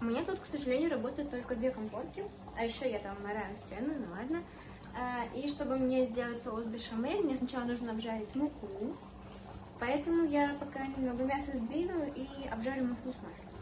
У меня тут, к сожалению, работают только 2 компотки, а еще я там мораю стены, ну ладно. И чтобы мне сделать соус бешамель, мне сначала нужно обжарить муку, поэтому я пока немного мяса сдвину и обжарю муку с маслом.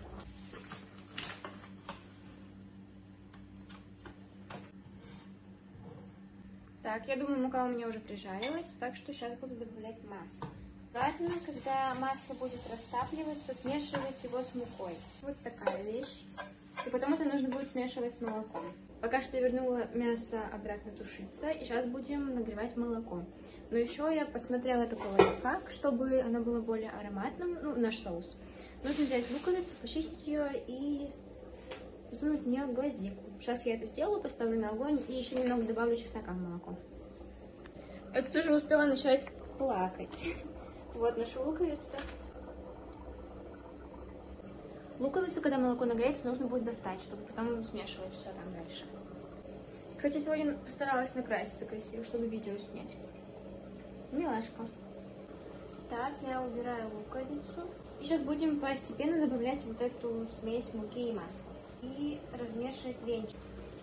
Так, я думаю, мука у меня уже прижарилась, так что сейчас буду добавлять масло. Важно, когда масло будет растапливаться, смешивать его с мукой. Вот такая вещь. И потом это нужно будет смешивать с молоком. Пока что я вернула мясо обратно тушиться, и сейчас будем нагревать молоко. Но еще я посмотрела такой лайфхак, чтобы оно было более ароматным, ну, наш соус. Нужно взять луковицу, почистить ее и засунуть в нее гвоздику. Сейчас я это сделаю, поставлю на огонь и еще немного добавлю чеснока в молоко. Я тут уже успела начать плакать. Вот наша луковица. Луковицу, когда молоко нагреется, нужно будет достать, чтобы потом смешивать все там дальше. Кстати, сегодня постаралась накраситься красиво, чтобы видео снять. Милашка. Так, я убираю луковицу. И сейчас будем постепенно добавлять вот эту смесь муки и масла. И размешивать венчик.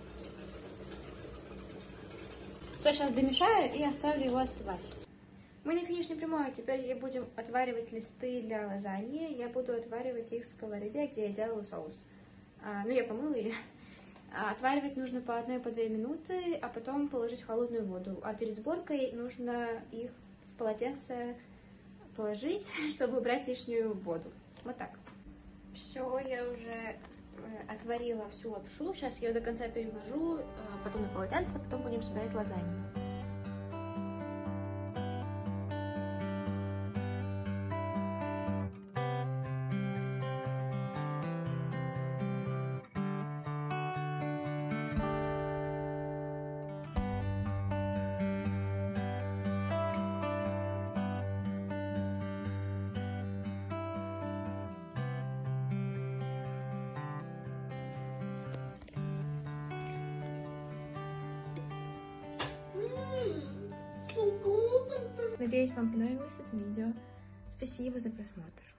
Все, сейчас домешаю и оставлю его остывать. Мы на финишной прямой. Теперь будем отваривать листы для лазаньи. Я буду отваривать их в сковороде, где я делала соус. Ну, я помыла ее. Отваривать нужно по 1-2 минуты, а потом положить в холодную воду. А перед сборкой нужно их в полотенце положить, чтобы убрать лишнюю воду. Вот так. Все, я уже отварила всю лапшу. Сейчас я ее до конца переложу, потом на полотенце, а потом будем собирать лазанью. Надеюсь, вам понравилось это видео. Спасибо за просмотр.